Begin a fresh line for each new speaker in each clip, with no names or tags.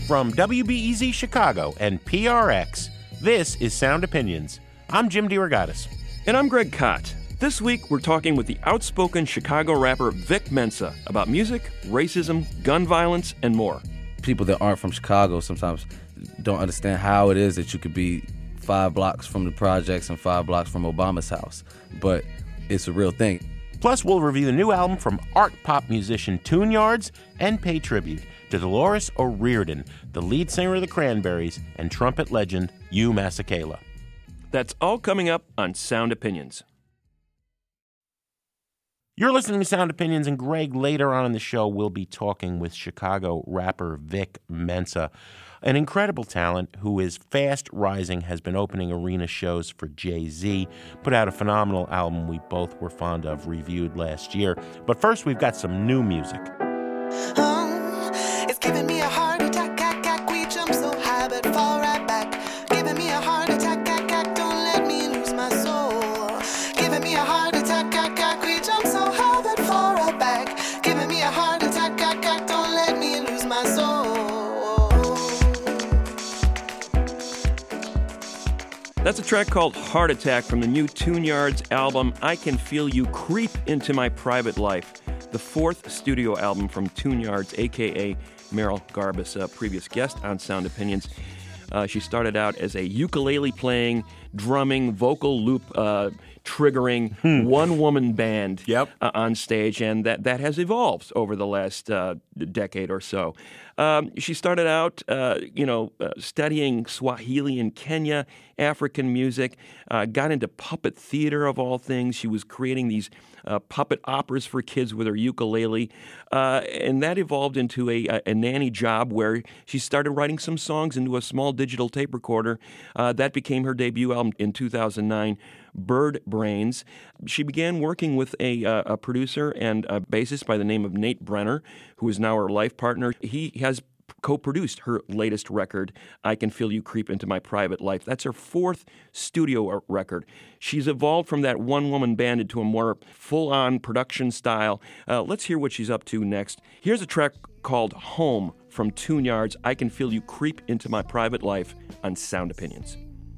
From WBEZ Chicago and PRX, this is Sound Opinions. I'm Jim DeRogatis.
And I'm Greg Kot. This week, we're talking with the outspoken Chicago rapper Vic Mensa about music, racism, gun violence, and more.
People that aren't from Chicago sometimes don't understand how it is that you could be 5 blocks from the projects and 5 blocks from Obama's house. But it's a real thing.
Plus, we'll review the new album from art pop musician Tune Yards and pay tribute to Dolores O'Riordan, the lead singer of the Cranberries, and trumpet legend Hugh Masekela.
That's all coming up on Sound Opinions.
You're listening to Sound Opinions, and Greg, later on in the show, will be talking with Chicago rapper Vic Mensa, an incredible talent who is fast rising, has been opening arena shows for Jay-Z, put out a phenomenal album we both were fond of, reviewed last year. But first, we've got some new music.
It's giving me a heart attack, we jump so high but fall right back. Giving me a heart attack, don't let me lose my soul. Giving me a heart attack, we jump so high but fall right back. Giving me a heart attack, don't let me lose my soul.
That's a track called Heart Attack from the new Tune Yards album, I Can Feel You Creep Into My Private Life, the 4th studio album from Tune Yards, a.k.a. Merrill Garbus, a previous guest on Sound Opinions. She started out as a ukulele-playing, drumming, vocal loop triggering one-woman band on stage, and that has evolved over the last decade or so. She started out, studying Swahili in Kenya, African music, got into puppet theater of all things. She was creating these puppet operas for kids with her ukulele, and that evolved into a nanny job where she started writing some songs into a small digital tape recorder. That became her debut album in 2009, Bird Brains. She began working with a producer and a bassist by the name of Nate Brenner, who is now her life partner. He has co-produced her latest record, I Can Feel You Creep Into My Private Life. That's her 4th studio record. She's evolved from that one-woman band into a more full-on production style. Let's hear what she's up to next. Here's a track called Home from Tune Yards, I Can Feel You Creep Into My Private Life on Sound Opinions.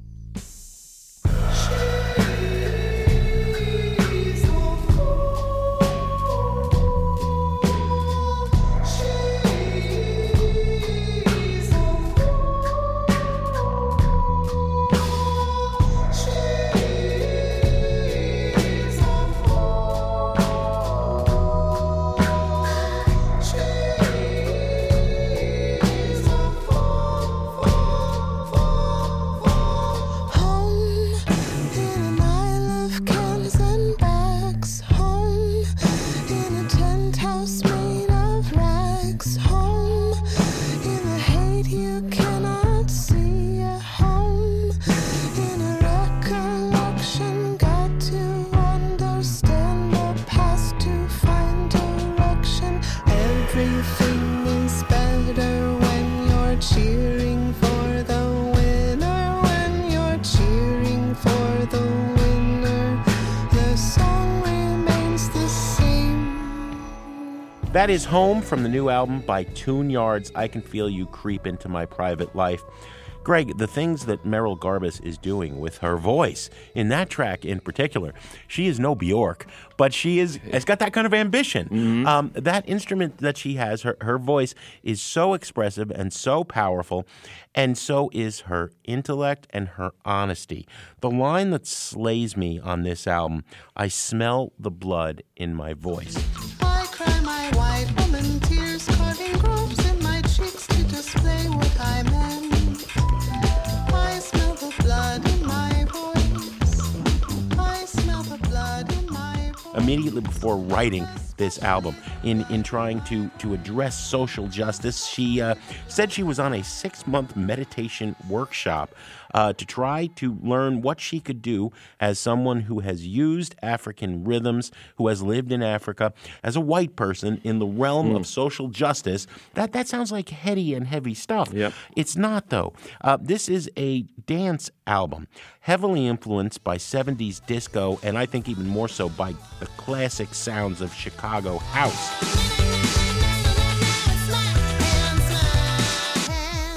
That is Home from the new album by Tune Yards, I Can Feel You Creep Into My Private Life. Greg, the things that Merrill Garbus is doing with her voice, in that track in particular, she is no Bjork, but has got that kind of ambition. Mm-hmm. That instrument that she has, her voice, is so expressive and so powerful, and so is her intellect and her honesty. The line that slays me on this album, I smell the blood in my voice.
I cry my white woman tears, carving groups in my cheeks to display what I meant. I smell the blood in my voice. I smell the blood in my voice.
Immediately before writing this album, in trying to address social justice, she said she was on a 6-month meditation workshop to try to learn what she could do as someone who has used African rhythms, who has lived in Africa, as a white person in the realm of social justice. That sounds like heady and heavy stuff.
Yep.
It's not, though. This is a dance album, heavily influenced by 70s disco, and I think even more so by the classic sounds of Chicago house.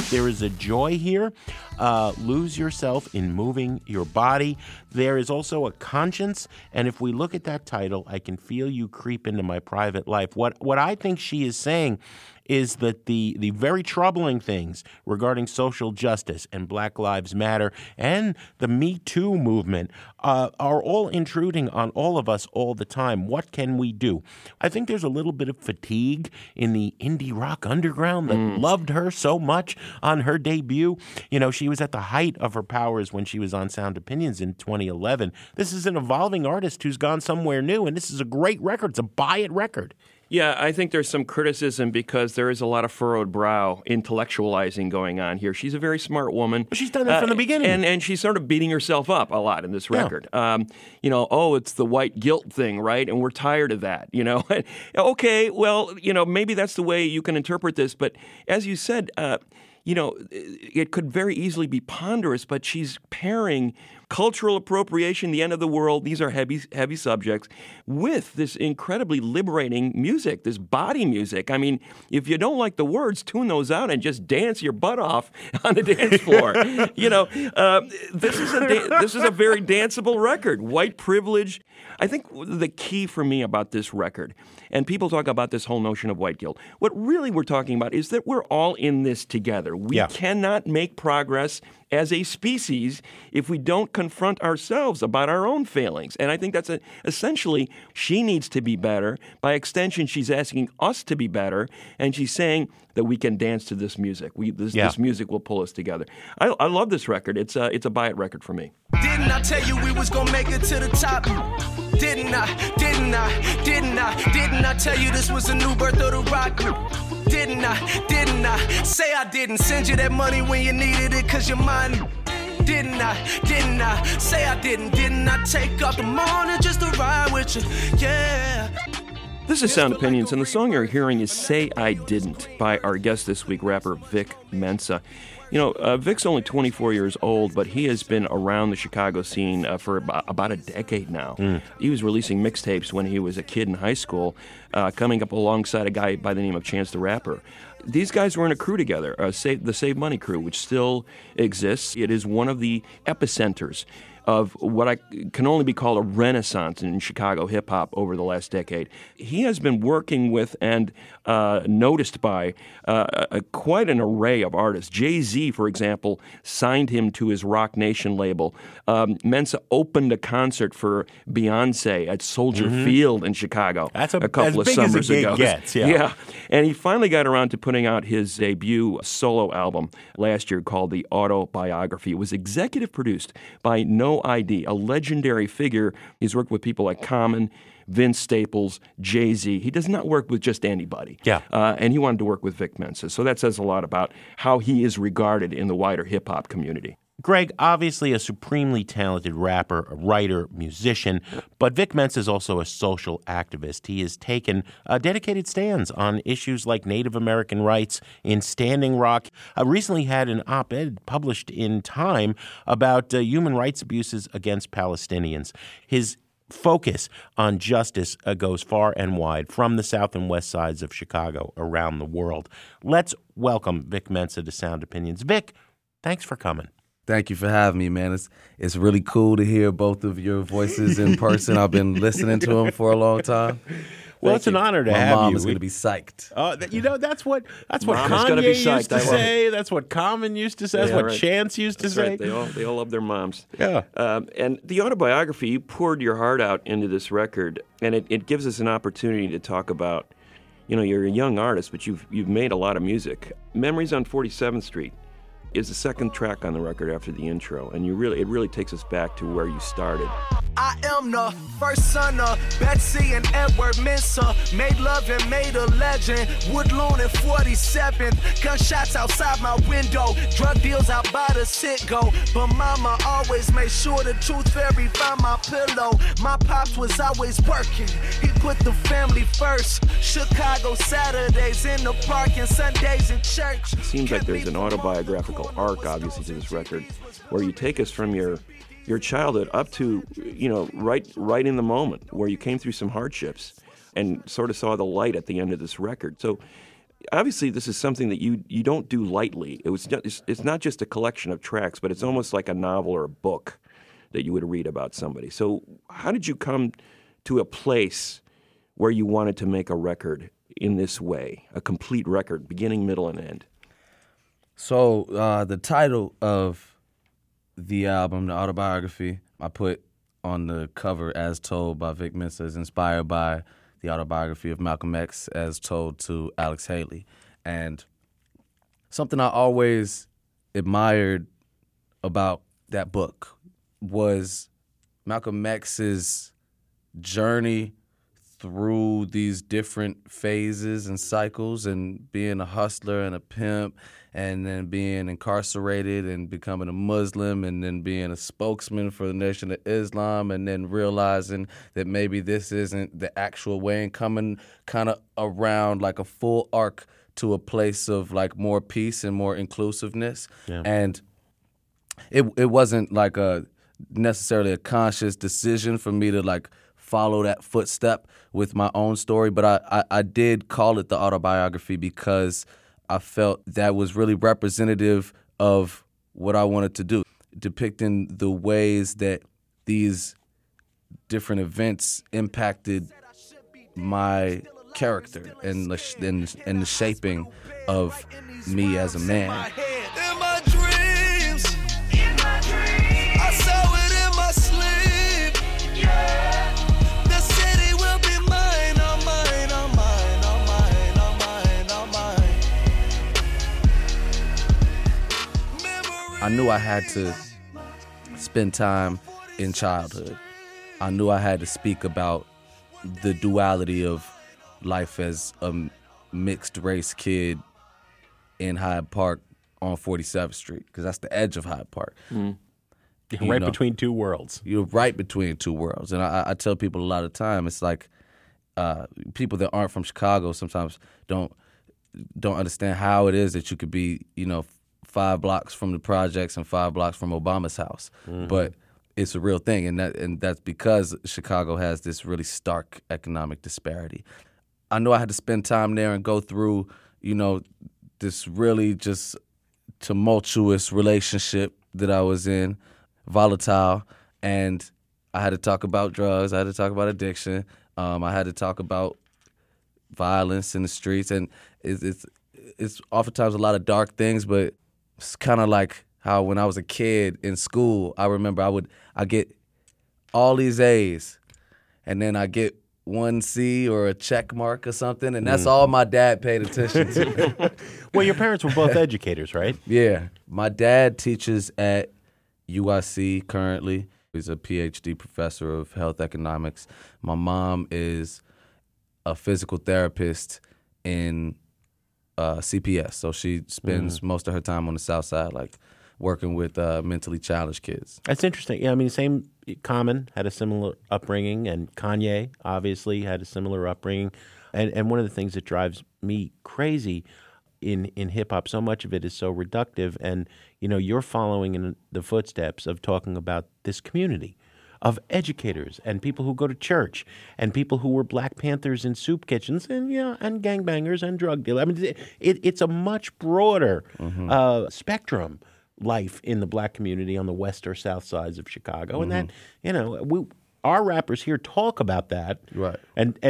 There is a joy here. Lose yourself in moving your body. There is also a conscience, and if we look at that title, I Can Feel You Creep Into My Private Life, what I think she is saying is that the very troubling things regarding social justice and Black Lives Matter and the Me Too movement are all intruding on all of us all the time. What can we do? I think there's a little bit of fatigue in the indie rock underground that loved her so much on her debut. You know, she was at the height of her powers when she was on Sound Opinions in 2011. This is an evolving artist who's gone somewhere new, and this is a great record. It's a buy-it record.
Yeah, I think there's some criticism because there is a lot of furrowed brow intellectualizing going on here. She's a very smart woman.
She's done that from the beginning.
And she's sort of beating herself up a lot in this record. Yeah. It's the white guilt thing, right? And we're tired of that, you know? Okay, well, maybe that's the way you can interpret this. But as you said, it could very easily be ponderous, but she's pairing cultural appropriation, the end of the world, these are heavy subjects, with this incredibly liberating music, this body music. I mean, if you don't like the words, tune those out and just dance your butt off on the dance floor. This is a very danceable record. White privilege. I think the key for me about this record, and people talk about this whole notion of white guilt, what really we're talking about is that we're all in this together. We cannot make progress as a species if we don't confront ourselves about our own failings. And I think that's essentially, she needs to be better. By extension, she's asking us to be better, and she's saying that we can dance to this music. This music will pull us together. I love this record. It's a buy-it record for me.
Didn't I tell you we was gonna make it to the top? Didn't I tell you this was a new birth of the rock? Didn't I say I didn't send you that money when you needed it cause you're mine? Didn't I say I didn't I take up the morning just to ride with you? Yeah.
This is Sound Opinions, and the song you're hearing is Say I Didn't by our guest this week, rapper Vic Mensa. Vic's only 24 years old, but he has been around the Chicago scene for about a decade now. He was releasing mixtapes when he was a kid in high school, coming up alongside a guy by the name of Chance the Rapper. These guys were in a crew together, the Save Money crew, which still exists. It is one of the epicenters of what I can only be called a renaissance in Chicago hip-hop over the last decade. He has been working with and noticed by quite an array of artists. Jay-Z, for example, signed him to his Rock Nation label. Mensa opened a concert for Beyonce at Soldier Field in Chicago a couple of summers ago. Yeah, and he finally got around to putting out his debut solo album last year called The Autobiography. It was executive produced by No ID, a legendary figure. He's worked with people like Common, Vince Staples, Jay-Z. He does not work with just anybody. And he wanted to work with Vic Mensa. So that says a lot about how he is regarded in the wider hip-hop community.
Greg, obviously a supremely talented rapper, writer, musician, but Vic Mensa is also a social activist. He has taken dedicated stands on issues like Native American rights in Standing Rock. Recently had an op-ed published in Time about human rights abuses against Palestinians. His focus on justice goes far and wide, from the south and west sides of Chicago around the world. Let's welcome Vic Mensa to Sound Opinions. Vic, thanks for coming.
Thank you for having me, man. It's really cool to hear both of your voices in person. I've been listening to them for a long time.
Well, it's an honor to have you.
My mom is going to be psyched.
That's what Kanye used to say. That's what Common used to say. That's what Chance used to say.
Right. They all love their moms.
Yeah.
And the Autobiography, you poured your heart out into this record, and it gives us an opportunity to talk about, you're a young artist, but you've made a lot of music. Memories on 47th Street is the second track on the record after the intro, and it really takes us back to where you started.
I am the first son of Betsy and Edward Mensa. Made love and made a legend. Woodlawn and 47th. Gunshots outside my window. Drug deals out by the sit-go. But mama always made sure the tooth fairy found my pillow. My pops was always working. He put the family first. Chicago Saturdays in the park and Sundays in church.
It seems like there's an autobiographical arc, obviously, to this record, where you take us from your childhood up to, right in the moment where you came through some hardships and sort of saw the light at the end of this record. So obviously this is something that you don't do lightly. It's not just a collection of tracks, but it's almost like a novel or a book that you would read about somebody. So how did you come to a place where you wanted to make a record in this way, a complete record, beginning, middle, and end?
So the title of the album, the autobiography, I put on the cover As Told by Vic Mensa, is inspired by the autobiography of Malcolm X as told to Alex Haley. And something I always admired about that book was Malcolm X's journey through these different phases and cycles, and being a hustler and a pimp, and then being incarcerated and becoming a Muslim, and then being a spokesman for the Nation of Islam, and then realizing that maybe this isn't the actual way, and coming kind of around like a full arc to a place of like more peace and more inclusiveness.
Yeah.
And it wasn't like necessarily a conscious decision for me to like follow that footstep with my own story, but I did call it the autobiography because I felt that was really representative of what I wanted to do, depicting the ways that these different events impacted my character and the shaping of me as a man. I knew I had to spend time in childhood. I knew I had to speak about the duality of life as a mixed race kid in Hyde Park on 47th Street, because that's the edge of Hyde Park.
Right between two worlds.
You're right between two worlds. And I tell people a lot of time, it's like people that aren't from Chicago sometimes don't understand how it is that you could be, 5 blocks from the projects and 5 blocks from Obama's house. But it's a real thing, and that's because Chicago has this really stark economic disparity. I know I had to spend time there and go through, this really just tumultuous relationship that I was in, volatile, and I had to talk about drugs, I had to talk about addiction, I had to talk about violence in the streets, and it's oftentimes a lot of dark things, but it's kind of like how when I was a kid in school, I remember I get all these A's, and then I get 1 C or a check mark or something, and that's all my dad paid attention to.
Well, your parents were both educators, right?
Yeah. My dad teaches at UIC currently. He's a PhD professor of health economics. My mom is a physical therapist in CPS, so she spends most of her time on the South Side, like working with mentally challenged kids.
That's interesting. Yeah, I mean, same. Common had a similar upbringing, and Kanye obviously had a similar upbringing. And one of the things that drives me crazy in hip hop, so much of it is so reductive, and you're following in the footsteps of talking about this community of educators and people who go to church and people who were Black Panthers in soup kitchens and and gangbangers and drug dealers. I mean, it's a much broader spectrum life in the Black community on the west or south sides of Chicago, and that our rappers here talk about that,
right?
And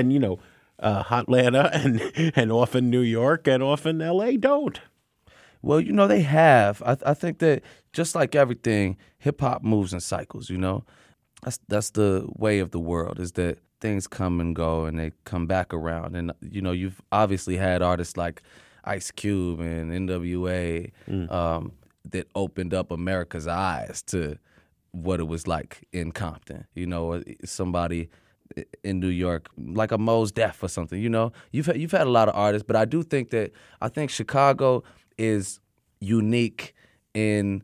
Hotlanta and often New York and often L.A. don't.
Well, they have. I think that just like everything, hip hop moves in cycles. That's the way of the world, is that things come and go and they come back around. And, you've obviously had artists like Ice Cube and NWA that opened up America's eyes to what it was like in Compton. Somebody in New York, like a Mos Def or something. You've had a lot of artists, but I do think that Chicago is unique in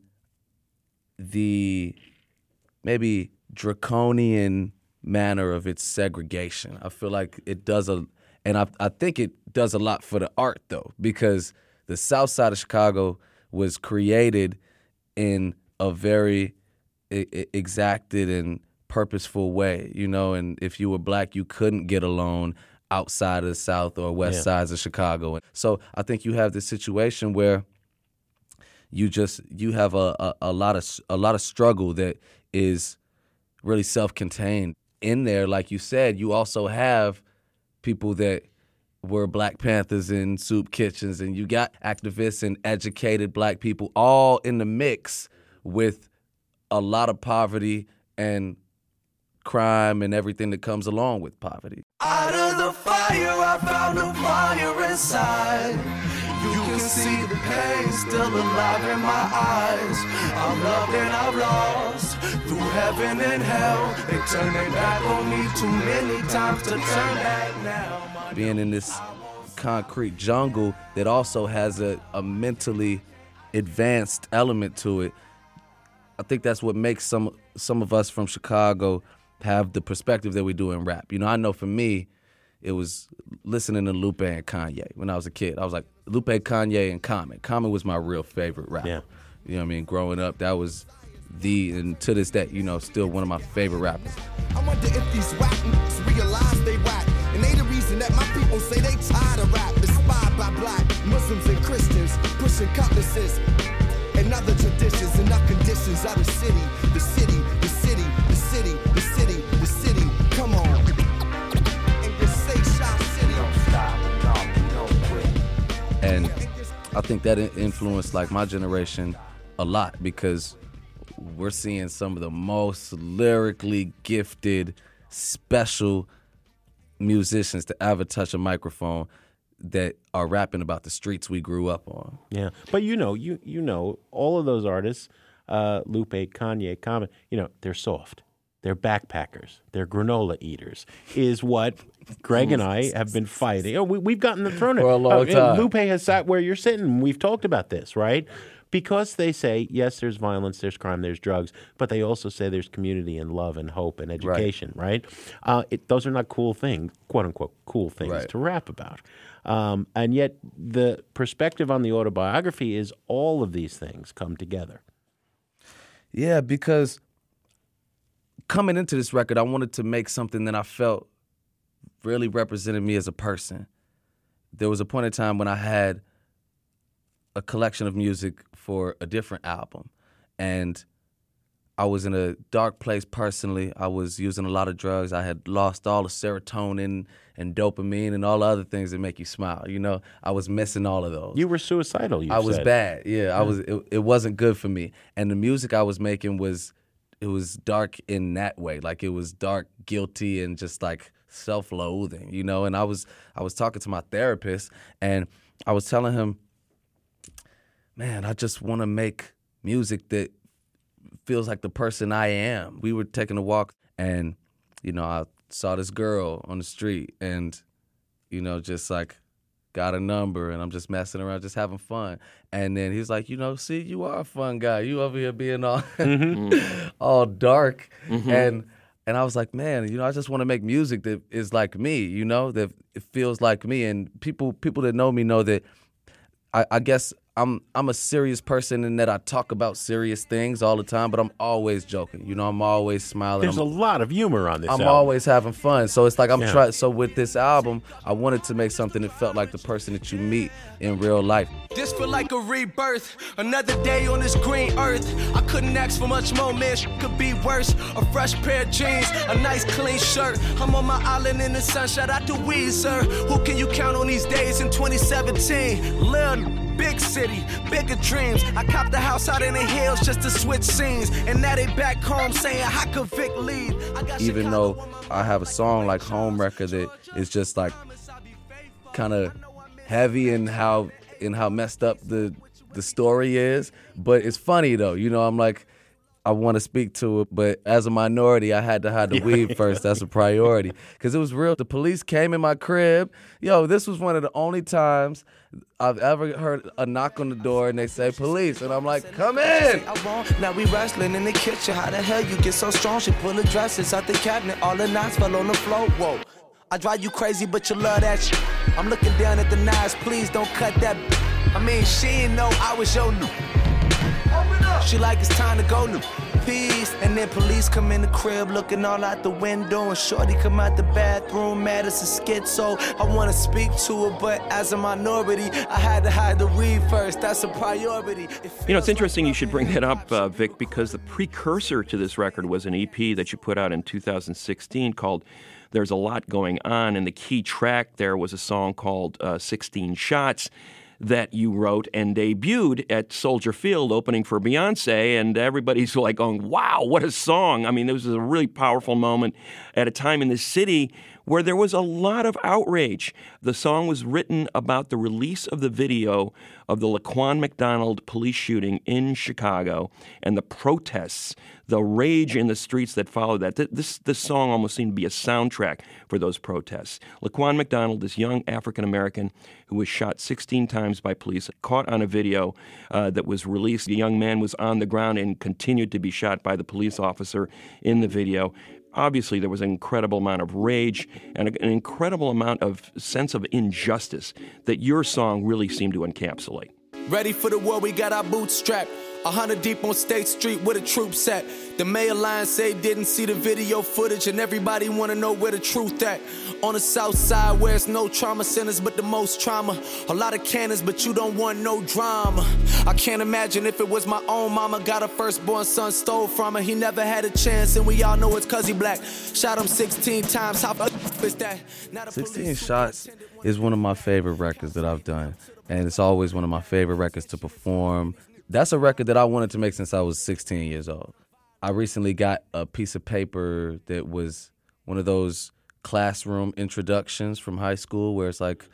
the maybe draconian manner of its segregation. I feel like it does and I think it does a lot for the art though, because the South Side of Chicago was created in a very exacted and purposeful way, and if you were Black, you couldn't get a loan outside of the South or west sides of Chicago. So I think you have this situation where you have a lot of struggle that is really self-contained. In there, like you said, you also have people that were Black Panthers in soup kitchens, and you got activists and educated Black people all in the mix with a lot of poverty and crime and everything that comes along with poverty.
Out of the fire, I found a fire inside. You can see the pain still alive in my eyes. I'm loved and I've lost through heaven and hell. They turned their back on me too many times to turn back now.
Being in this concrete jungle that also has a mentally advanced element to it, I think that's what makes some of us from Chicago have the perspective that we do in rap. You know, I know for me, it was listening to Lupe and Kanye when I was a kid. I was like, Lupe, Kanye, and Common. Common was my real favorite rapper.
Yeah.
You know what I mean? Growing up, that was and to this day, you know, still one of my favorite rappers.
I wonder if these whackers realize they whack. And they the reason that my people say they tired of rap. Inspired by Black Muslims and Christians, pushing cutlasses and other traditions and our conditions are the city, the city, the city, the city, the city, the city. Come on. And just say Shop City. Don't stop, don't quit.
And I think that influenced like my generation a lot because we're seeing some of the most lyrically gifted, special musicians to ever touch a microphone that are rapping about the streets we grew up on.
Yeah, but you know, all of those artists, Lupe, Kanye, Common, you know, they're soft. They're backpackers. They're granola eaters, is what Greg and I have been fighting. Oh, we've gotten thrown
for a long time.
Lupe has sat where you're sitting. We've talked about this, right? Because they say, yes, there's violence, there's crime, there's drugs, but they also say there's community and love and hope and education, right? Those are not cool things, quote-unquote cool things to rap about. And yet the perspective on the autobiography is all of these things come together.
Yeah, because coming into this record, I wanted to make something that I felt really represented me as a person. There was a point in time when I had a collection of music for a different album, and I was in a dark place personally. I was using a lot of drugs. I had lost all the serotonin and dopamine and all the other things that make you smile. You know, I was missing all of those.
You were suicidal, you
I was
said.
bad. Yeah, I was. It wasn't good for me. And the music I was making was dark in that way. Like it was dark, guilty, and just like self-loathing. You know. And I was talking to my therapist, and I was telling him, man, I just want to make music that feels like the person I am. We were taking a walk, and, you know, I saw this girl on the street and, you know, just like got a number, and I'm just messing around, just having fun. And then he was like, you know, see, you are a fun guy. You over here being all all dark. And I was like, man, you know, I just want to make music that is like me, you know, that it feels like me. And people that know me know that I guess I'm a serious person in that I talk about serious things all the time, but I'm always joking. You know, I'm always smiling.
There's a lot of humor on this
I'm
album.
always having fun. So it's like I'm trying. So with this album, I wanted to make something that felt like the person that you meet in real life.
This feel like a rebirth, another day on this green earth. I couldn't ask for much more, man, could be worse. A fresh pair of jeans, a nice clean shirt. I'm on my island in the sun, shout out to Weezer. Who can you count on these days in 2017? Lil' big city, bigger dreams. I copped the house out in the hills just to switch scenes. And now they back home saying, how could Vic lead?
Even though I have a song like Home Wrecker that is just like kind of heavy in how messed up the story is, but it's funny though. You know, I'm like, I want to speak to it, but as a minority, I had to hide the weed first. That's a priority. Because it was real. The police came in my crib. Yo, this was one of the only times I've ever heard a knock on the door and they say, police. And I'm like, come in.
Now we wrestling in the kitchen. How the hell you get so strong? She pull the dresses out the cabinet. All the knots fell on the floor. Whoa. I drive you crazy, but you love that shit. I'm looking down at the knives. Please don't cut that. I mean, she didn't know I was your new. She like it's time to go new. peace. And then police come in the crib looking all out the window, and shorty come out the bathroom mad as a schizo. I wanna speak to her, but as a minority, I had to hide the weed first. That's a priority.
It's interesting you should bring that up, Vic, because the precursor to this record was an EP that you put out in 2016 called There's a Lot Going On, and the key track there was a song called 16 Shots that you wrote and debuted at Soldier Field opening for Beyonce, and everybody's like going, wow, what a song. I mean, this was a really powerful moment at a time in the city where there was a lot of outrage. The song was written about the release of the video of the Laquan McDonald police shooting in Chicago and the protests, the rage in the streets that followed that. This song almost seemed to be a soundtrack for those protests. Laquan McDonald, this young African-American who was shot 16 times by police, caught on a video that was released. The young man was on the ground and continued to be shot by the police officer in the video. Obviously, there was an incredible amount of rage and an incredible amount of sense of injustice that your song really seemed to encapsulate.
Ready for the war, we got our boots strapped. 100 deep on State Street where the troops at. The mayor line say didn't see the video footage, and everybody wanna know where the truth at. On the south side where it's no trauma centers but the most trauma. A lot of cannons but you don't want no drama. I can't imagine if it was my own mama. Got her firstborn son stole from her. He never had a chance and we all know it's cause he black. Shot him 16 times. How is that?
16 Shots is one of my favorite records that I've done. And it's always one of my favorite records to perform. That's a record that I wanted to make since I was 16 years old. I recently got a piece of paper that was one of those classroom introductions from high school where it's like,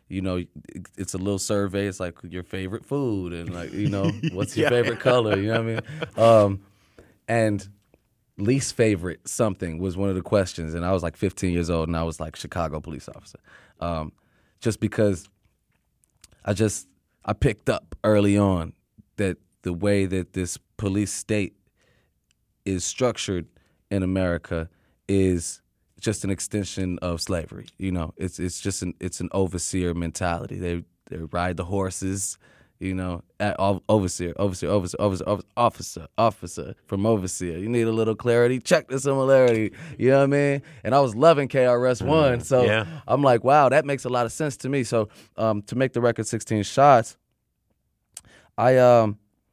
it's a little survey. It's like your favorite food and what's your favorite color, you know what I mean? And least favorite something was one of the questions. And I was like 15 years old and I was like Chicago police officer. Just because I picked up early on that the way that this police state is structured in America is just an extension of slavery. It's just an overseer mentality. They ride the horses, officer from overseer. You need a little clarity. Check the similarity. You know what I mean? And I was loving KRS-One, so yeah. I'm like, wow, that makes a lot of sense to me. So to make the record 16 Shots, I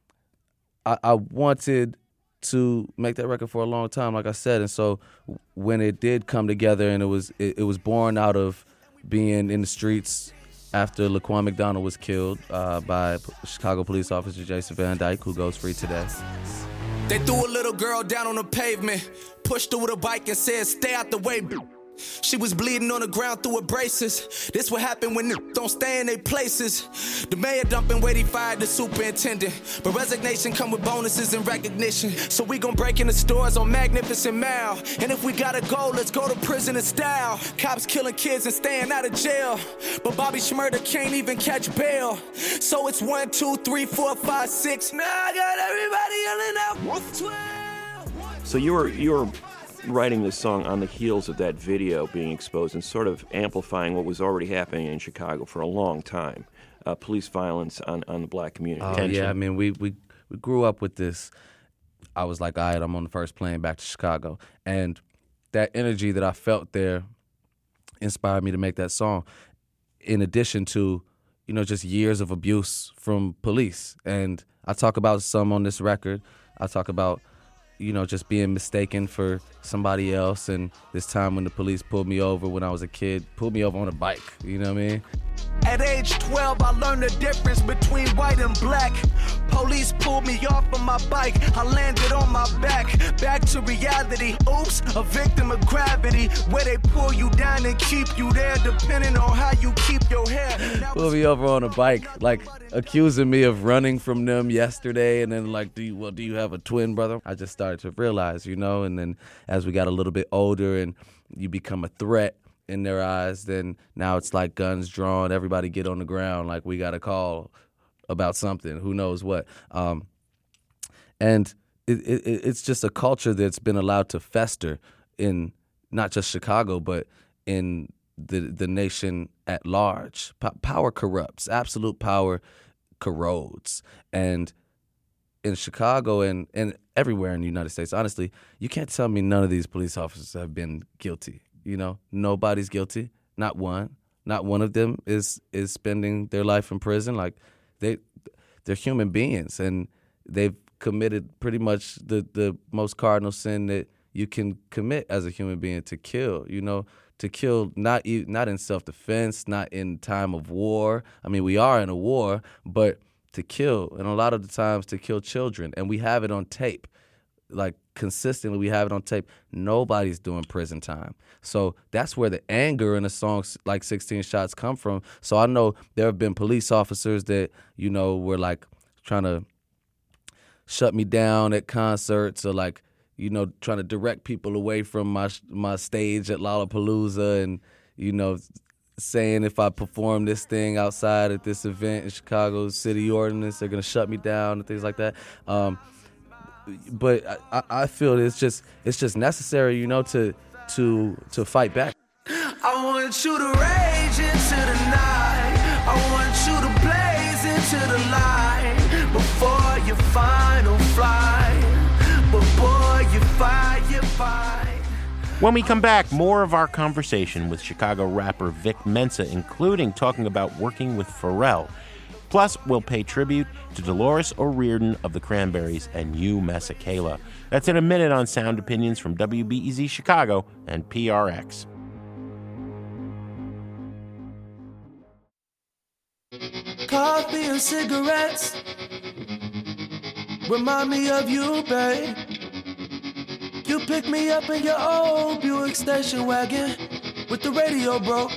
wanted to make that record for a long time, like I said, and so when it did come together, and it was born out of being in the streets after Laquan McDonald was killed by Chicago police officer Jason Van Dyke, who goes free today.
They threw a little girl down on the pavement, pushed her with a bike and said, "Stay out the way." She was bleeding on the ground through her braces. This what happen when don't stay in their places. The mayor dumping weight, he fired the superintendent. But resignation come with bonuses and recognition. So we gon' break in the stores on Magnificent Mile. And if we gotta go, let's go to prison in style. Cops killing kids and staying out of jail. But Bobby Shmurda can't even catch bail. So it's 1, 2, 3, 4, 5, 6. Now I got everybody yelling out 12.
So you were writing this song on the heels of that video being exposed and sort of amplifying what was already happening in Chicago for a long time, police violence on the black community.
Oh, yeah, I mean, we grew up with this. I was like, all right, I'm on the first plane back to Chicago. And that energy that I felt there inspired me to make that song, in addition to, just years of abuse from police. And I talk about some on this record. I talk about just being mistaken for somebody else, and this time when the police pulled me over when I was a kid, pulled me over on a bike, you know what I mean?
At age 12, I learned the difference between white and black. Police pulled me off of my bike, I landed on my back. Back to reality, oops, a victim of gravity. Where they pull you down and keep you there, depending on how you keep your hair.
Pulled me over on a bike, like accusing me of running from them yesterday, and then like, do you have a twin brother? I just started to realize, and then as we got a little bit older and you become a threat in their eyes, then now it's like guns drawn, everybody get on the ground, like we got a call about something, who knows what. And it's just a culture that's been allowed to fester in not just Chicago, but in the nation at large. Power corrupts. Absolute power corrodes. And in Chicago and everywhere in the United States, honestly, you can't tell me none of these police officers have been guilty. You know, nobody's guilty. Not one. Not one of them is spending their life in prison. Like they're human beings, and they've committed pretty much the most cardinal sin that you can commit as a human being, to kill. You know, to kill not in self-defense, not in time of war. I mean, we are in a war, but to kill, and a lot of the times to kill children, and we have it on tape. Like, consistently, we have it on tape. Nobody's doing prison time. So that's where the anger in a song like 16 Shots come from. So I know there have been police officers that, you know, were like trying to shut me down at concerts, or like, you know, trying to direct people away from my stage at Lollapalooza, and, you know, saying if I perform this thing outside at this event in Chicago City Ordinance, they're going to shut me down and things like that. But I feel it's just necessary, you know, to fight back.
I want you to rage into the night. I want you to blaze into the light before your final flight. Before you fight.
When we come back, more of our conversation with Chicago rapper Vic Mensa, including talking about working with Pharrell. Plus, we'll pay tribute to Dolores O'Riordan of the Cranberries and Hugh Masekela. That's in a minute on Sound Opinions from WBEZ Chicago and PRX.
Coffee and cigarettes remind me of you, babe. You pick me up in your old Buick station wagon with the radio broke.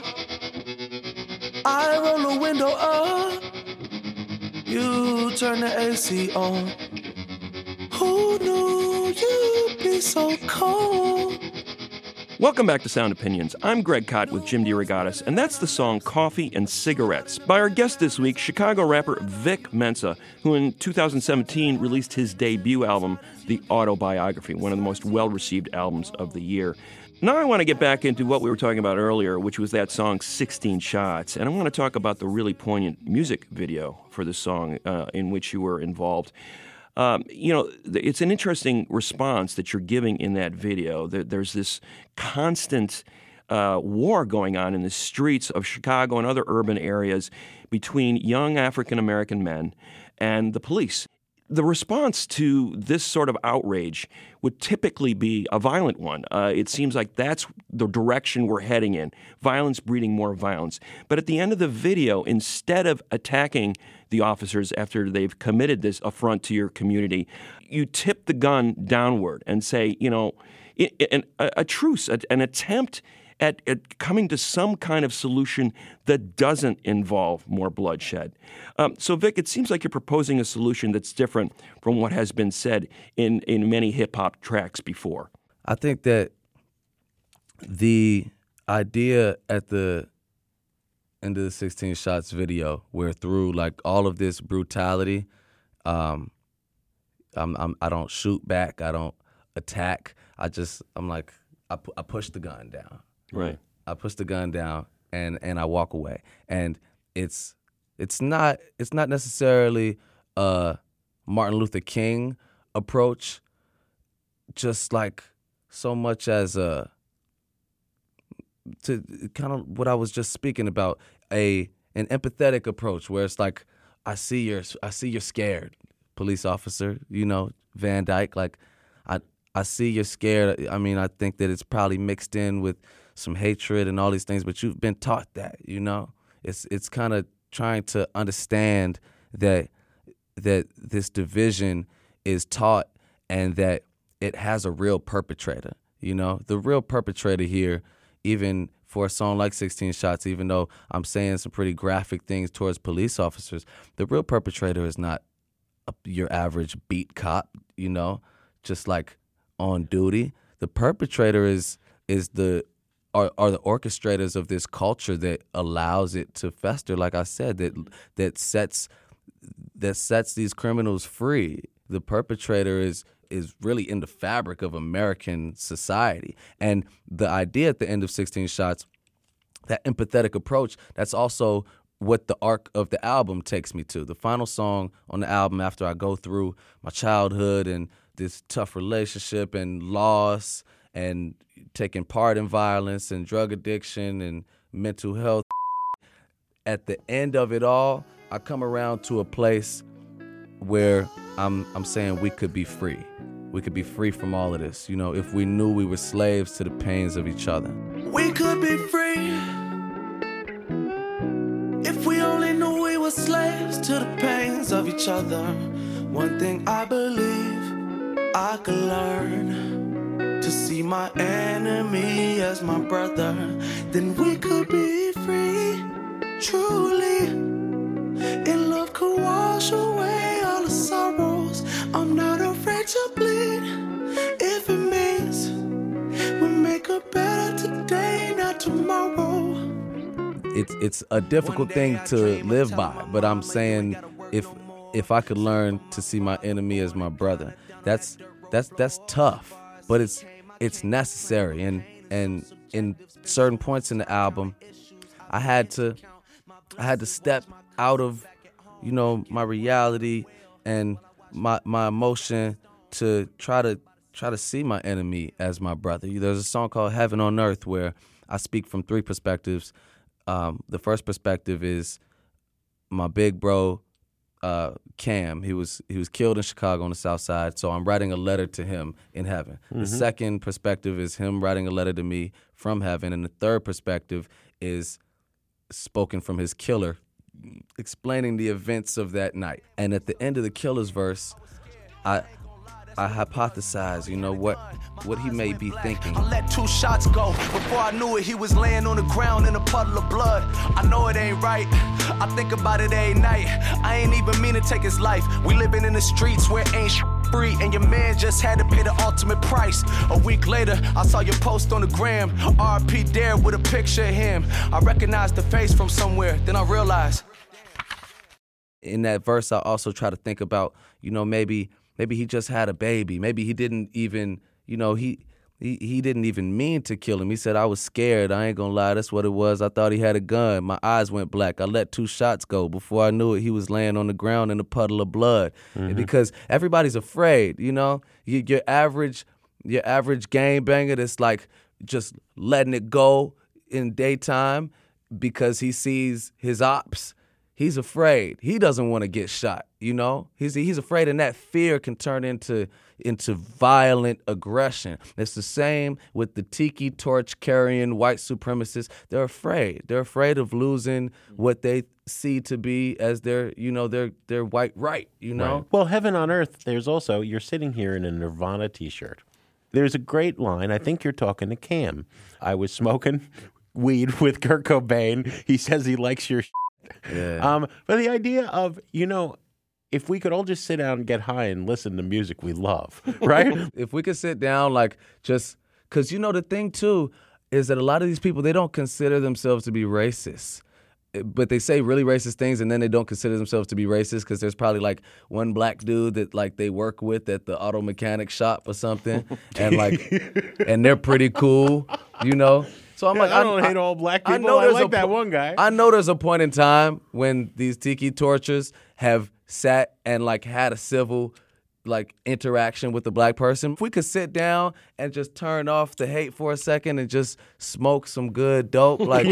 I roll the window up, you turn the AC on. Who knew you'd be so cold?
Welcome back to Sound Opinions. I'm Greg Kot with Jim DeRogatis, and that's the song Coffee and Cigarettes by our guest this week, Chicago rapper Vic Mensa, who in 2017 released his debut album, The Autobiography, one of the most well-received albums of the year. Now I want to get back into what we were talking about earlier, which was that song 16 Shots, and I want to talk about the really poignant music video for the song in which you were involved. It's an interesting response that you're giving in that video. There's this constant war going on in the streets of Chicago and other urban areas between young African-American men and the police. The response to this sort of outrage would typically be a violent one. It seems like that's the direction we're heading in, violence breeding more violence. But at the end of the video, instead of attacking the officers after they've committed this affront to your community, you tip the gun downward and say, you know, a truce, an attempt at coming to some kind of solution that doesn't involve more bloodshed. So, Vic, it seems like you're proposing a solution that's different from what has been said in many hip-hop tracks before.
I think that the idea at the end of the 16 Shots video, where through like all of this brutality, I don't shoot back, I don't attack. I push the gun down.
Right.
I push the gun down and I walk away. And it's not necessarily a Martin Luther King approach, just like so much as to kind of what I was just speaking about, an empathetic approach where it's like, I see you're scared, police officer, you know, Van Dyke, like I see you're scared. I mean, I think that it's probably mixed in with some hatred and all these things, but you've been taught that, you know? It's kind of trying to understand that this division is taught and that it has a real perpetrator, you know? The real perpetrator here, even for a song like 16 Shots, even though I'm saying some pretty graphic things towards police officers, the real perpetrator is not your average beat cop, you know, just like on duty. The perpetrator are the orchestrators of this culture that allows it to fester, like I said, that sets these criminals free. The perpetrator is really in the fabric of American society. And the idea at the end of 16 Shots, that empathetic approach, that's also what the arc of the album takes me to. The final song on the album, after I go through my childhood and this tough relationship and loss and taking part in violence and drug addiction and mental health, at the end of it all, I come around to a place where I'm saying we could be free. We could be free from all of this, you know, if we knew we were slaves to the pains of each other.
We could be free if we only knew we were slaves to the pains of each other. One thing I believe I could learn, to see my enemy as my brother, then we could be free, truly. And love could wash away all the sorrows. I'm not afraid to bleed if it means we make a better today, not tomorrow.
It's a difficult thing to live by, but I'm saying if I could learn to see my enemy as my brother, that's tough, but it's necessary. And in certain points in the album, I had to step out of, you know, my reality and my emotion to try to see my enemy as my brother. There's a song called Heaven on Earth where I speak from three perspectives. The first perspective is my big bro, Cam. He was killed in Chicago on the South Side, so I'm writing a letter to him in heaven. Mm-hmm. The second perspective is him writing a letter to me from heaven, and the third perspective is spoken from his killer, explaining the events of that night. And at the end of the killer's verse, I hypothesize, you know, what he may be thinking.
I let 2 shots go. Before I knew it, he was laying on the ground in a puddle of blood. I know it ain't right. I think about it every night. I ain't even mean to take his life. We living in the streets where ain't free, and your man just had to pay the ultimate price. A week later, I saw your post on the gram. R.P. Dare with a picture of him. I recognized the face from somewhere. Then I realized.
In that verse, I also try to think about, you know, maybe he just had a baby. Maybe he didn't even, you know, he didn't even mean to kill him. He said, I was scared. I ain't gonna lie. That's what it was. I thought he had a gun. My eyes went black. I let 2 shots go. Before I knew it, he was laying on the ground in a puddle of blood. Mm-hmm. Because everybody's afraid, you know? Your average gangbanger that's like just letting it go in daytime because he sees his ops. He's afraid. He doesn't want to get shot, you know? He's afraid, and that fear can turn into violent aggression. It's the same with the tiki torch carrying white supremacists. They're afraid. They're afraid of losing what they see to be as their, you know, their white right, you know?
Right. Well, Heaven on Earth, there's also, you're sitting here in a Nirvana t-shirt. There's a great line. I think you're talking to Cam. I was smoking weed with Kurt Cobain. He says he likes your
Yeah.
But the idea of, you know, if we could all just sit down and get high and listen to music we love, right?
If we could sit down, like, just, because, you know, the thing, too, is that a lot of these people, they don't consider themselves to be racist. But they say really racist things, and then they don't consider themselves to be racist because there's probably, like, one black dude that, like, they work with at the auto mechanic shop or something, and, like, and they're pretty cool, you know? So I'm like,
I don't hate all black people. I like that one guy.
I know there's a point in time when these tiki torchers have sat and like had a civil like interaction with the black person. If we could sit down and just turn off the hate for a second and just smoke some good dope, like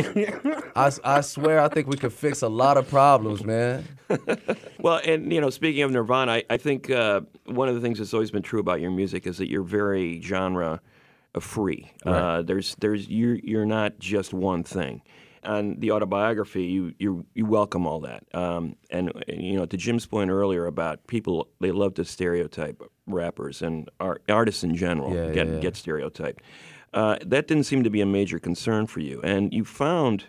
I swear I think we could fix a lot of problems, man.
Well, and, you know, speaking of Nirvana, I think one of the things that's always been true about your music is that you're very genre free.
Right.
You're not just one thing. On the autobiography, you welcome all that. And you know, to Jim's point earlier about people, they love to stereotype rappers and artists in general get stereotyped. That didn't seem to be a major concern for you. And you found,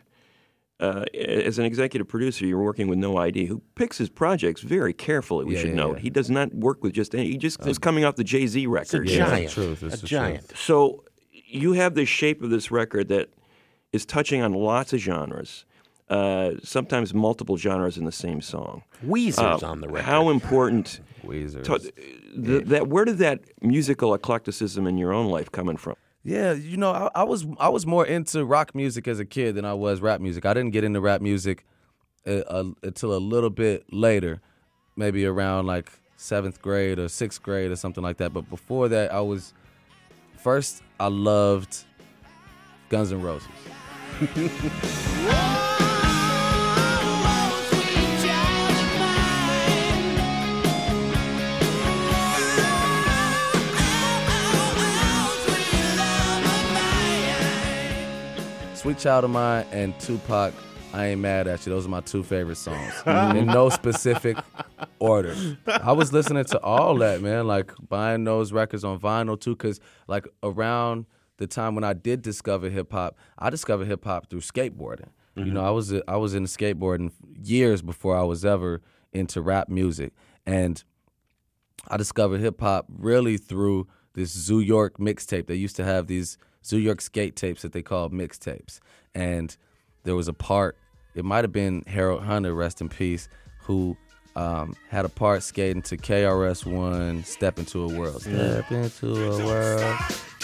as an executive producer, you're working with No ID, who picks his projects very carefully, we should note. He does not work with just any. He just is coming off the Jay-Z record.
It's a giant.
It's
a giant.
Truth.
So you have the shape of this record that is touching on lots of genres, sometimes multiple genres in the same song.
Weezer's on the record.
How important?
Weezer.
Where did that musical eclecticism in your own life coming from?
Yeah, you know, I was more into rock music as a kid than I was rap music. I didn't get into rap music until a little bit later, maybe around like 7th grade or 6th grade or something like that. But before that, I loved Guns N' Roses. Sweet Child of Mine and Tupac, I Ain't Mad at You. Those are my 2 favorite songs. In no specific order. I was listening to all that, man, like buying those records on vinyl too, because like around the time when I did discover hip-hop, I discovered hip-hop through skateboarding. You know, I was into skateboarding years before I was ever into rap music. And I discovered hip-hop really through this Zoo York mixtape. They used to have these Zoo York skate tapes that they called mixtapes. And there was a part, it might have been Harold Hunter, rest in peace, who had a part skating to KRS-One, Step Into a World. Step into a world.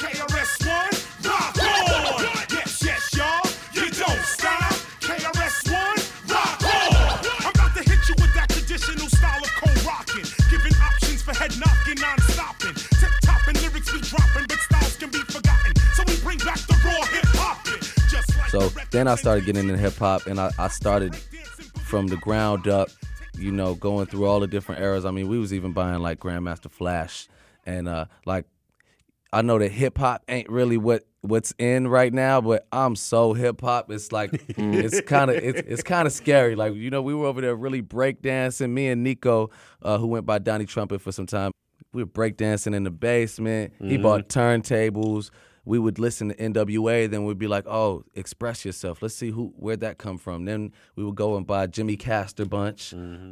KRS-One, rock on! Yes, yes, y'all, you don't stop. KRS-One, rock on! I'm about to hit you with that traditional style of co-rocking, giving options for head knocking, non-stopping. Tip-topping lyrics we dropping, but styles can be forgotten. So we bring back the raw hip-hopping.
So then I started getting into hip-hop, and I started from the ground up, you know, going through all the different eras. I mean, we was even buying, like, Grandmaster Flash. And, like, I know that hip-hop ain't really what's in right now, but I'm so hip-hop. It's like, it's kind of scary. Like, you know, we were over there really breakdancing. Me and Nico, who went by Donnie Trumpet for some time, we were breakdancing in the basement. He bought turntables. We would listen to NWA, then we'd be like, oh, Express Yourself. Let's see where'd that come from. Then we would go and buy Jimmy Castor Bunch.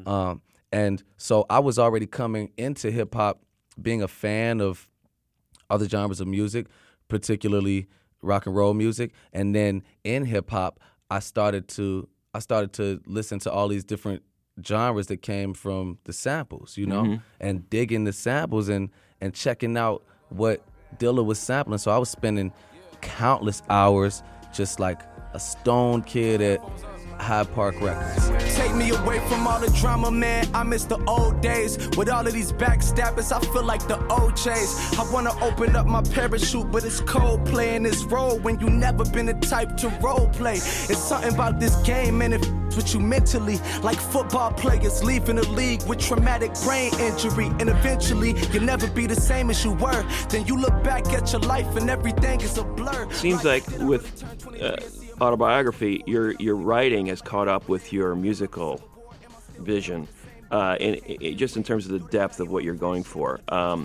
And so I was already coming into hip-hop being a fan of other genres of music, particularly rock and roll music. And then in hip-hop, I started to listen to all these different genres that came from the samples, you know, and digging the samples and checking out what Dilla was sampling. So I was spending countless hours just like a stoned kid at Hyde Park Records.
Take me away from all the drama, man. I miss the old days. With all of these backstabbers, I feel like the OJs. I wanna open up my parachute, but it's cold playing this role when you never been the type to role play. It's something about this game, man, it with you mentally. Like football players leaving the league with traumatic brain injury. And eventually, you'll never be the same as you were. Then you look back at your life and everything is a blur.
Seems like with autobiography, your writing has caught up with your musical vision, and just in terms of the depth of what you're going for.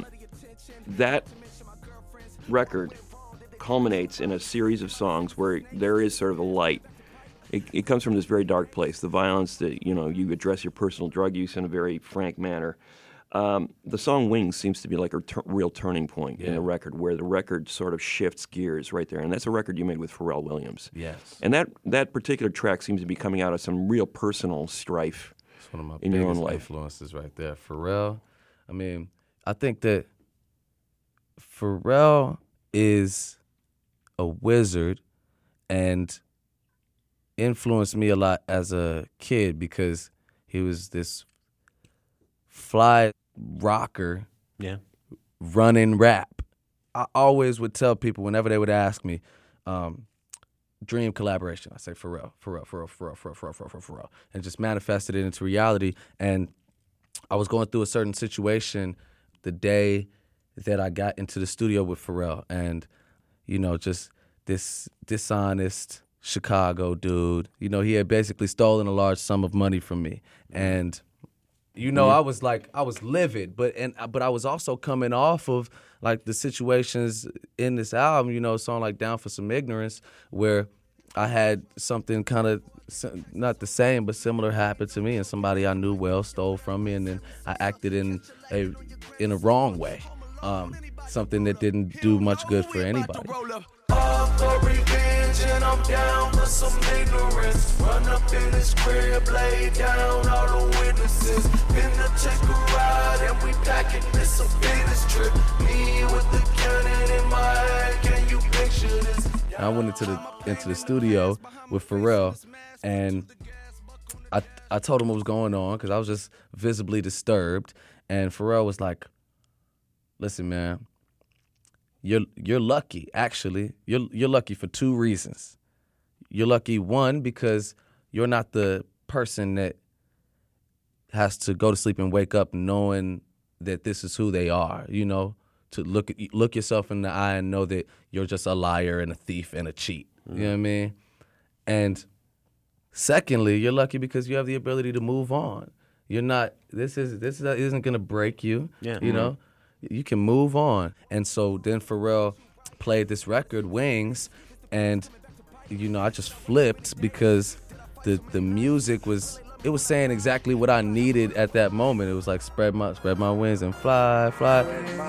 That record culminates in a series of songs where there is sort of a light. It comes from this very dark place, the violence that, you know, you address your personal drug use in a very frank manner. The song Wings seems to be like a real turning point in the record, where the record sort of shifts gears right there. And that's a record you made with Pharrell Williams.
Yes.
And that particular track seems to be coming out of some real personal strife
It's one of my
in your own
biggest
life.
influences right there. Pharrell, I mean, I think that Pharrell is a wizard and influenced me a lot as a kid because he was this fly rocker, running rap. I always would tell people whenever they would ask me, dream collaboration, I say Pharrell, and just manifested it into reality. And I was going through a certain situation the day that I got into the studio with Pharrell, and you know, just this dishonest Chicago dude. You know, he had basically stolen a large sum of money from me, and you know, I was livid, but I was also coming off of like the situations in this album, you know, a song like Down for Some Ignorance, where I had something kind of not the same but similar happen to me, and somebody I knew well stole from me, and then I acted in a wrong way, something that didn't do much good for anybody.
And I'm down for some ignorance. Run up in his crib, lay down all the witnesses. Been to take a ride and we packing this a business trip. Me with the cannon in my hand, can you picture this?
I went into the studio with Pharrell, and I told him what was going on because I was just visibly disturbed. And Pharrell was like, listen, man, you're lucky, actually. You're lucky for two reasons. You're lucky, one, because you're not the person that has to go to sleep and wake up knowing that this is who they are, you know, to look yourself in the eye and know that you're just a liar and a thief and a cheat. You know what I mean? And secondly, you're lucky because you have the ability to move on. You're not, this isn't going to break you, you know? You can move on. And so then Pharrell played this record, Wings, and, you know, I just flipped because the music was saying exactly what I needed at that moment. It was like, spread my wings and fly, fly.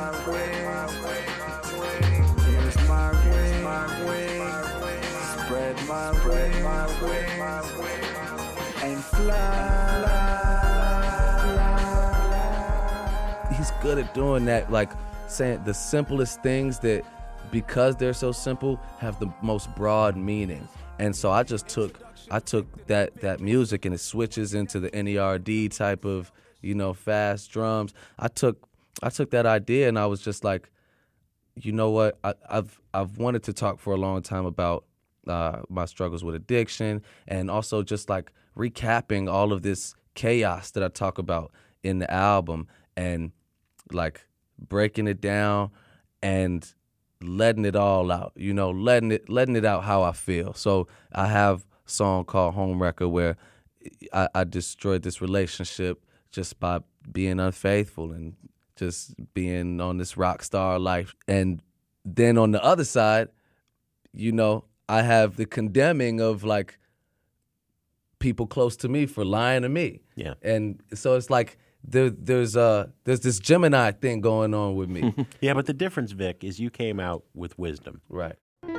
He's good at doing that, like saying the simplest things that, because they're so simple, have the most broad meaning. And so I took that music and it switches into the NERD type of, you know, fast drums. I took that idea and I was just like, you know what? I've wanted to talk for a long time about my struggles with addiction and also just like recapping all of this chaos that I talk about in the album and like breaking it down and letting it all out, you know, letting it out how I feel. So I have a song called Home Wrecker where I destroyed this relationship just by being unfaithful and just being on this rock star life. And then on the other side, you know, I have the condemning of like people close to me for lying to me. Yeah. And so it's like there's this Gemini thing going on with me.
Yeah, but the difference, Vic, is you came out with wisdom.
Right.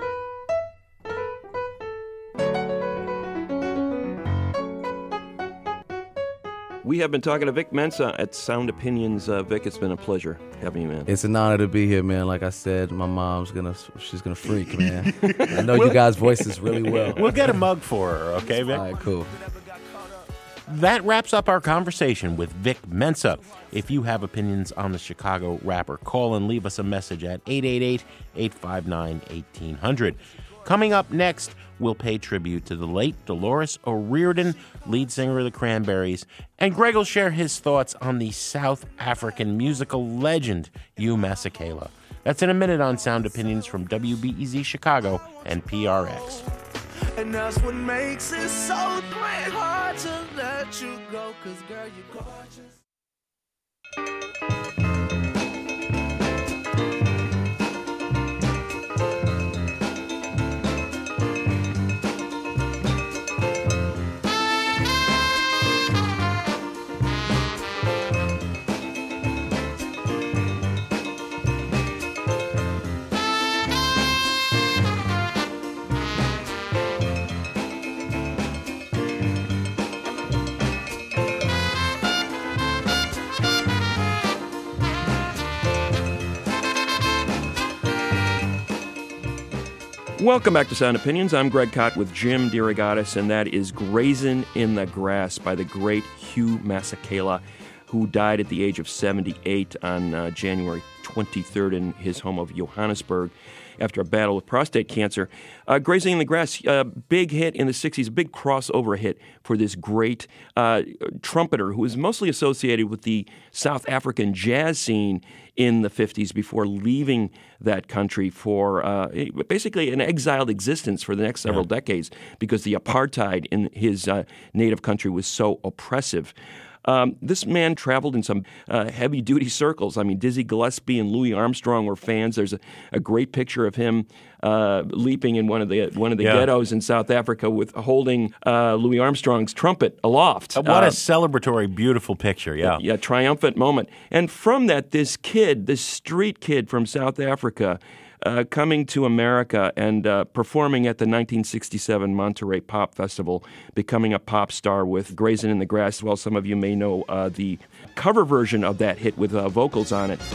We have been talking to Vic Mensa at Sound Opinions. Vic, it's been a pleasure having you, man.
It's an honor to be here, man. Like I said, my mom's she's gonna freak, man. I know you guys' voices really well.
We'll get a mug for her, okay, Vic?
All right, cool.
That wraps up our conversation with Vic Mensa. If you have opinions on the Chicago rapper, call and leave us a message at 888-859-1800. Coming up next, we'll pay tribute to the late Dolores O'Riordan, lead singer of the Cranberries, and Greg will share his thoughts on the South African musical legend, Hugh Masekela. That's in a minute on Sound Opinions from WBEZ Chicago and PRX.
And that's what makes it so damn hard to let you go, 'cause girl, you're gorgeous.
Welcome back to Sound Opinions. I'm Greg Kot with Jim DeRogatis, and that is Grazing in the Grass by the great Hugh Masekela, who died at the age of 78 on January 23rd in his home of Johannesburg after a battle with prostate cancer. Grazing in the Grass, big hit in the 60s, a big crossover hit for this great trumpeter who was mostly associated with the South African jazz scene in the 50s before leaving that country for basically an exiled existence for the next several decades because the apartheid in his native country was so oppressive. This man traveled in some heavy-duty circles. I mean, Dizzy Gillespie and Louis Armstrong were fans. There's a great picture of him leaping in one of the ghettos in South Africa with holding Louis Armstrong's trumpet aloft.
What a celebratory, beautiful picture, yeah.
Yeah, triumphant moment. And from that, this street kid from South Africa, coming to America and performing at the 1967 Monterey Pop Festival, becoming a pop star with Grazing in the Grass. Well, some of you may know the cover version of that hit with vocals on it.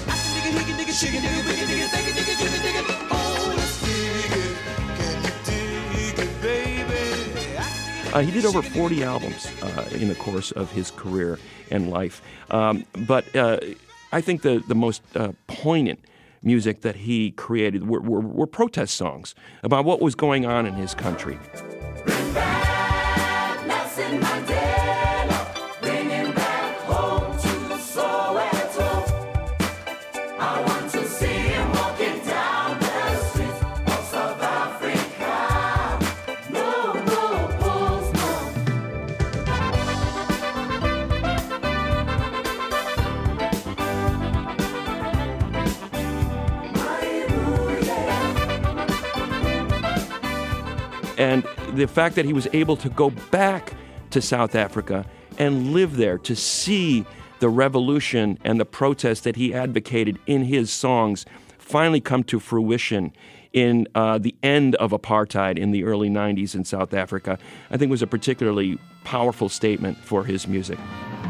He did over 40 albums in the course of his career and life. But I think the most poignant music that he created were protest songs about what was going on in his country. And the fact that he was able to go back to South Africa and live there to see the revolution and the protest that he advocated in his songs finally come to fruition in the end of apartheid in the early 90s in South Africa, I think was a particularly powerful statement for his music.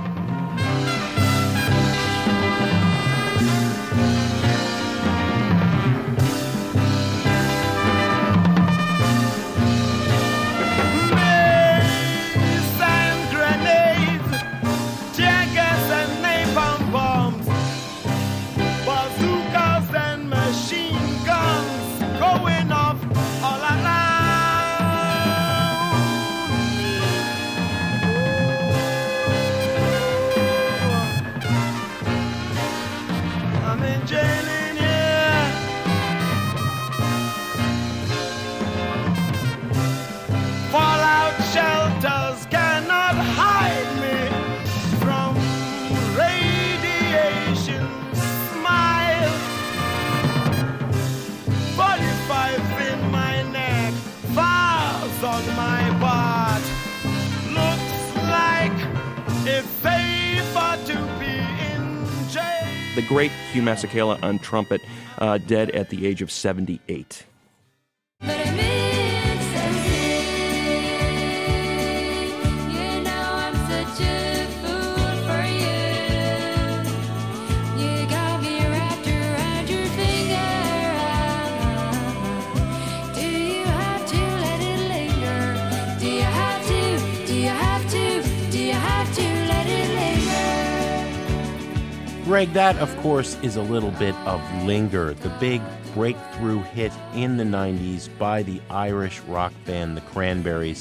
The great Hugh Masekela on trumpet, dead at the age of 78.
Greg, that, of course, is a little bit of Linger, the big breakthrough hit in the 90s by the Irish rock band The Cranberries.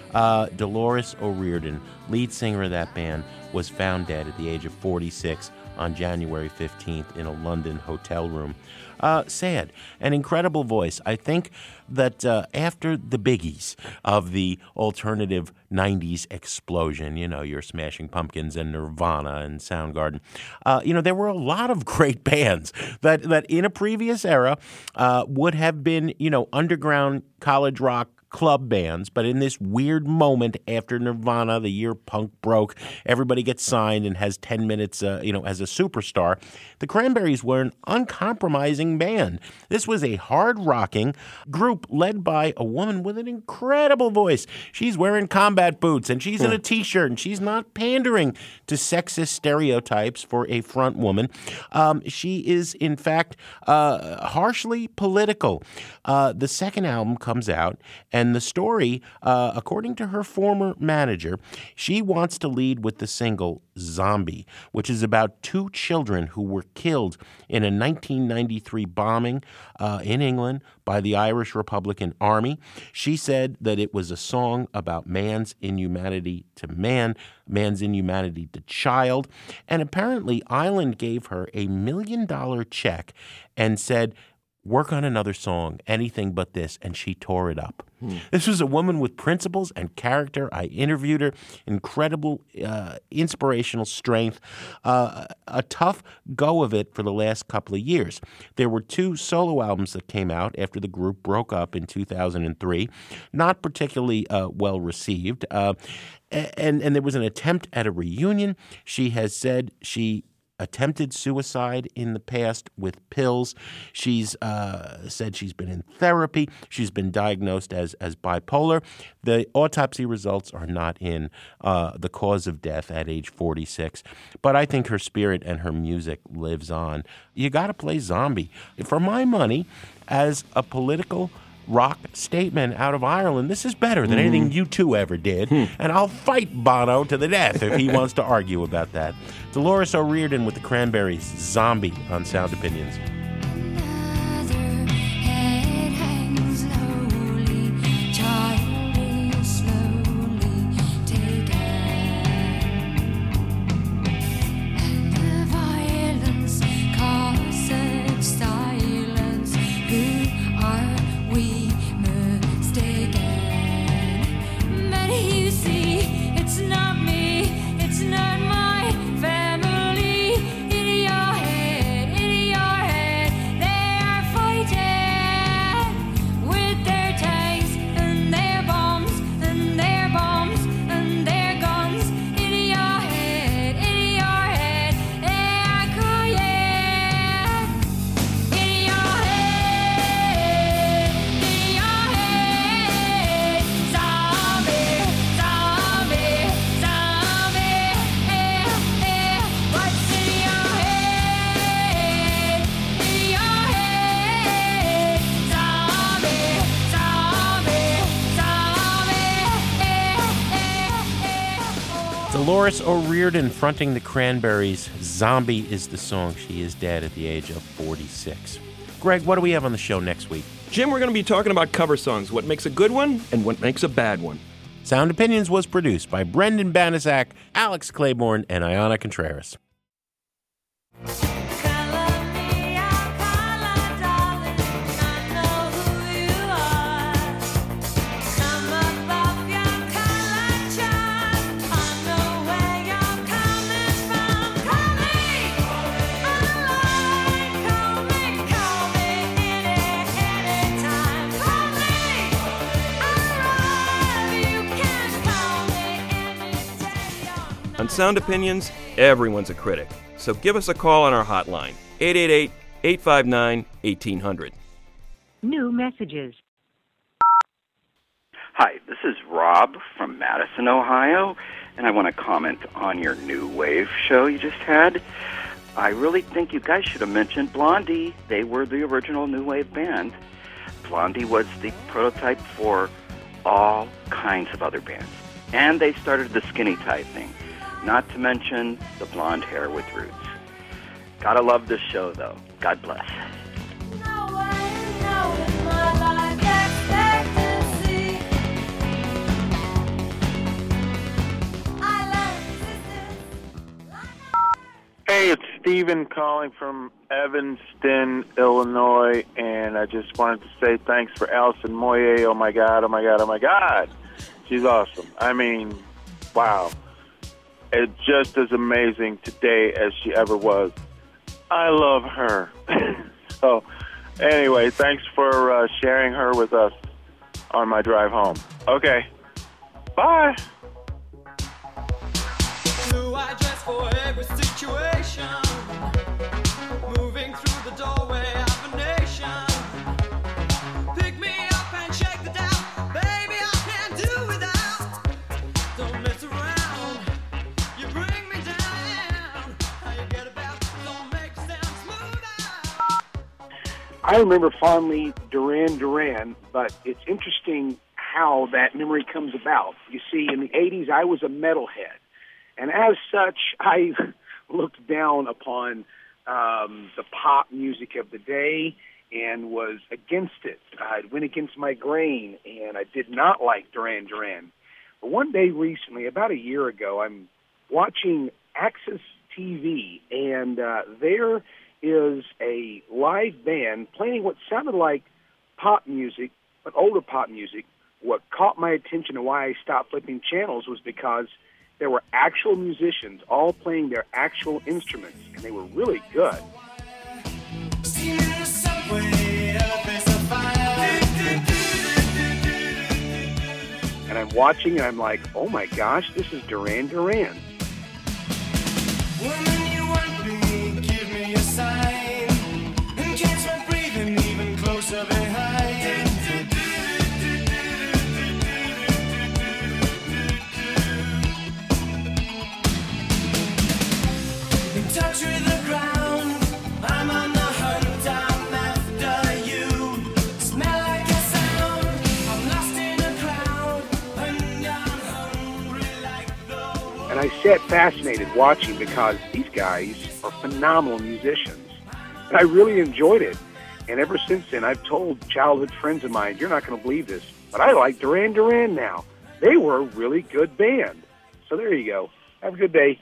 Dolores O'Riordan, lead singer of that band, was found dead at the age of 46 on January 15th in a London hotel room. Sad. An incredible voice. I think that after the biggies of the alternative 90s explosion, your Smashing Pumpkins and Nirvana and Soundgarden, there were a lot of great bands that in a previous era would have been, underground college rock club bands, but in this weird moment after Nirvana, the year punk broke, everybody gets signed and has 10 minutes, as a superstar. The Cranberries were an uncompromising band. This was a hard-rocking group led by a woman with an incredible voice. She's wearing combat boots, and she's in a T-shirt, and she's not pandering to sexist stereotypes for a front woman. She is, in fact, harshly political. The second album comes out, and the story, according to her former manager, she wants to lead with the single Zombie, which is about two children who were killed in a 1993 bombing in England by the Irish Republican Army. She said that it was a song about man's inhumanity to man, man's inhumanity to child. And apparently Island gave her $1 million check and said, work on another song, anything but this, and she tore it up. This was a woman with principles and character. I interviewed her. Incredible, inspirational strength. A tough go of it for the last couple of years. There were 2 solo albums that came out after the group broke up in 2003. Not particularly well received. And there was an attempt at a reunion. She has said she attempted suicide in the past with pills. She's said she's been in therapy. She's been diagnosed as bipolar. The autopsy results are not in the cause of death at age 46. But I think her spirit and her music lives on. You got to play Zombie. For my money, as a political rock statement out of Ireland. This is better than anything U2 ever did, and I'll fight Bono to the death if he wants to argue about that. Dolores O'Riordan with the Cranberries, Zombie on Sound Opinions. Dolores O'Riordan fronting the Cranberries. Zombie is the song. She is dead at the age of 46. Greg, what do we have on the show next week?
Jim, we're going to be talking about cover songs, what makes a good one and what makes a bad one.
Sound Opinions was produced by Brendan Banaszak, Alex Claiborne, and Ayana Contreras.
On Sound Opinions, everyone's a critic. So give us a call on our hotline, 888-859-1800.
New messages.
Hi, this is Rob from Madison, Ohio, and I want to comment on your New Wave show you just had. I really think you guys should have mentioned Blondie. They were the original New Wave band. Blondie was the prototype for all kinds of other bands. And they started the skinny tie thing. Not to mention the blonde hair with roots. Gotta love this show, though. God bless.
Hey, it's Steven calling from Evanston, Illinois, and I just wanted to say thanks for Alison Moyet. Oh my God, oh my God, oh my God. She's awesome. I mean, wow. It's just as amazing today as she ever was. I love her. So, anyway, thanks for sharing her with us on my drive home. Okay, bye.
New address for every situation. Moving through the doorway of a nation. Pick me up and shake the down. Baby, I can't do without. Don't mess around. You bring me down. How you get about? Don't make sound smooth out.
I remember fondly Duran Duran, but it's interesting how that memory comes about. You see, in the 80s, I was a metalhead. And as such, I looked down upon the pop music of the day and was against it. I went against my grain, and I did not like Duran Duran. But one day recently, about a year ago, I'm watching Access TV, and there is a live band playing what sounded like pop music, but older pop music. What caught my attention and why I stopped flipping channels was because there were actual musicians all playing their actual instruments, and they were really good. And I'm watching, and I'm like, oh my gosh, this is Duran Duran.
Woman, you want me, give me a sign. And catch my breathing even closer behind. Touch with the ground, I'm on the hunt, I'm after you. Smell like a sound.
And I sat fascinated watching because these guys are phenomenal musicians. And I really enjoyed it. And ever since then, I've told childhood friends of mine, you're not going to believe this, but I like Duran Duran now. They were a really good band. So there you go. Have a good day.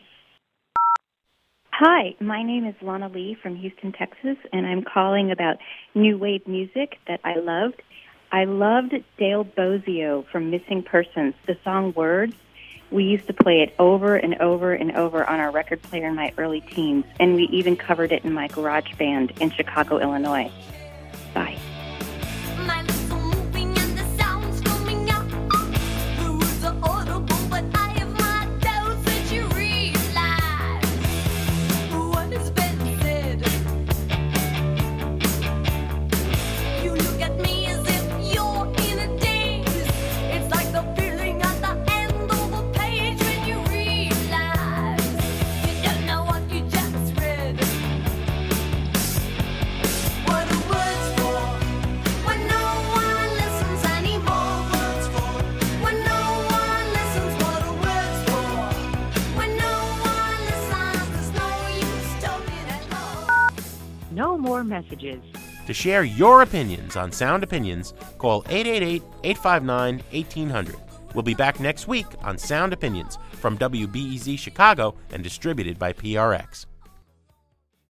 Hi, my name is Lana Lee from Houston, Texas, and I'm calling about new wave music that I loved. I loved Dale Bozio from Missing Persons, the song Words. We used to play it over and over and over on our record player in my early teens, and we even covered it in my garage band in Chicago, Illinois. Bye.
No more messages.
To share your opinions on Sound Opinions, call 888-859-1800. We'll be back next week on Sound Opinions from WBEZ Chicago and distributed by PRX.